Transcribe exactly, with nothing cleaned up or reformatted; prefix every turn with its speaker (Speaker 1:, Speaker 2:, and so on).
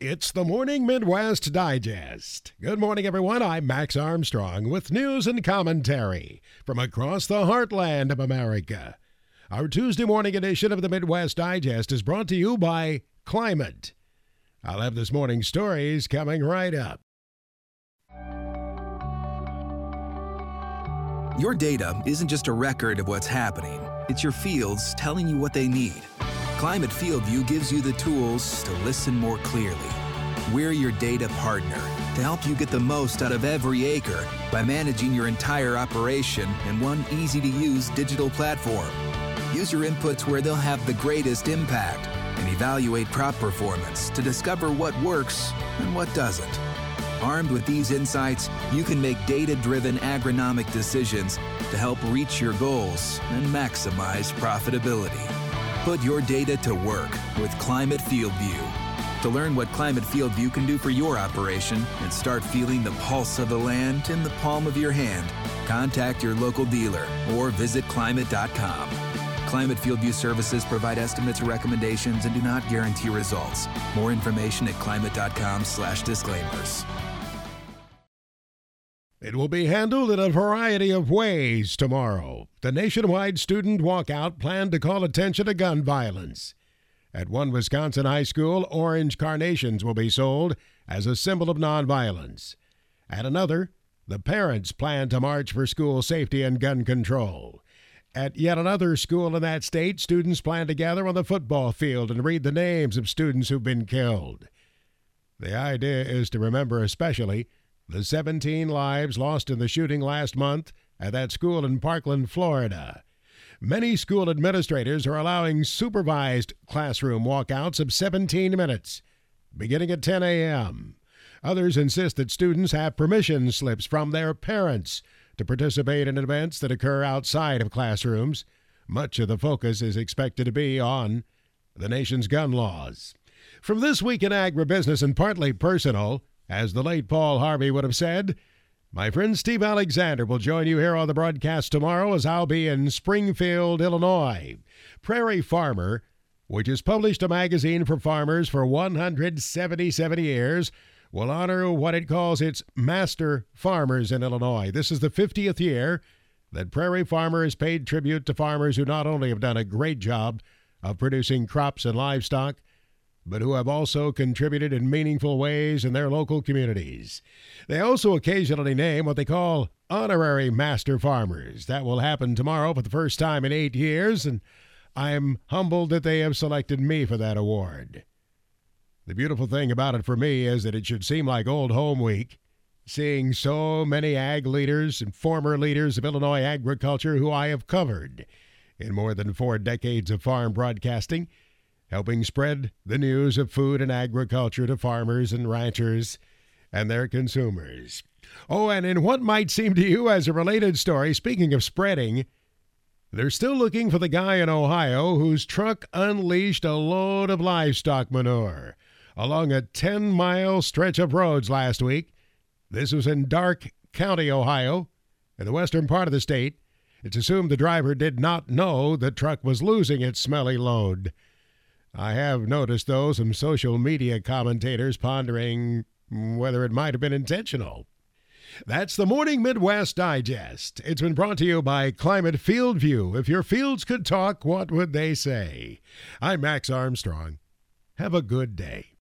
Speaker 1: It's the Morning Midwest Digest. Good morning, everyone. I'm Max Armstrong with news and commentary from across the heartland of America. Our Tuesday morning edition of the Midwest Digest is brought to you by Climate. I'll have this morning's stories coming right up.
Speaker 2: Your data isn't just a record of what's happening. It's your fields telling you what they need. Climate FieldView gives you the tools to listen more clearly. We're your data partner to help you get the most out of every acre by managing your entire operation in one easy-to-use digital platform. Use your inputs where they'll have the greatest impact and evaluate crop performance to discover what works and what doesn't. Armed with these insights, you can make data-driven agronomic decisions to help reach your goals and maximize profitability. Put your data to work with Climate FieldView. To learn what Climate FieldView can do for your operation and start feeling the pulse of the land in the palm of your hand, contact your local dealer or visit climate dot com. Climate FieldView services provide estimates or recommendations and do not guarantee results. More information at climate dot com slash disclaimers.
Speaker 1: It will be handled in a variety of ways tomorrow. The nationwide student walkout planned to call attention to gun violence. At one Wisconsin high school, orange carnations will be sold as a symbol of nonviolence. At another, the parents plan to march for school safety and gun control. At yet another school in that state, students plan to gather on the football field and read the names of students who've been killed. The idea is to remember especially the seventeen lives lost in the shooting last month at that school in Parkland, Florida. Many school administrators are allowing supervised classroom walkouts of seventeen minutes, beginning at ten a.m. Others insist that students have permission slips from their parents to participate in events that occur outside of classrooms. Much of the focus is expected to be on the nation's gun laws. From This Week in Agribusiness and Partly Personal, as the late Paul Harvey would have said, my friend Steve Alexander will join you here on the broadcast tomorrow as I'll be in Springfield, Illinois. Prairie Farmer, which has published a magazine for farmers for one hundred seventy-seven years, will honor what it calls its master farmers in Illinois. This is the fiftieth year that Prairie Farmer has paid tribute to farmers who not only have done a great job of producing crops and livestock, but who have also contributed in meaningful ways in their local communities. They also occasionally name what they call honorary master farmers. That will happen tomorrow for the first time in eight years, and I'm humbled that they have selected me for that award. The beautiful thing about it for me is that it should seem like Old Home Week, seeing so many ag leaders and former leaders of Illinois agriculture who I have covered in more than four decades of farm broadcasting, helping spread the news of food and agriculture to farmers and ranchers and their consumers. Oh, and in what might seem to you as a related story, speaking of spreading, they're still looking for the guy in Ohio whose truck unleashed a load of livestock manure along a ten-mile stretch of roads last week. This was in Darke County, Ohio, in the western part of the state. It's assumed the driver did not know the truck was losing its smelly load. I have noticed, though, some social media commentators pondering whether it might have been intentional. That's the Morning Midwest Digest. It's been brought to you by Climate FieldView. If your fields could talk, what would they say? I'm Max Armstrong. Have a good day.